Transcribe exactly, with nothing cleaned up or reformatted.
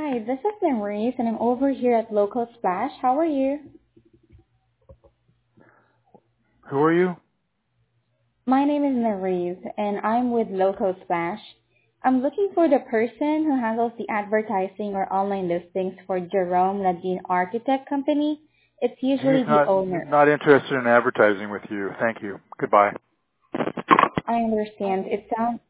Hi, this is Maurice, and I'm over here at Local Splash. How are you? Who are you? My name is Maurice, and I'm with Local Splash. I'm looking for the person who handles the advertising or online listings for Jerome Ladine Architect Company. It's He's usually the not owner. not interested in advertising with you. Thank you. Goodbye. I understand. It sounds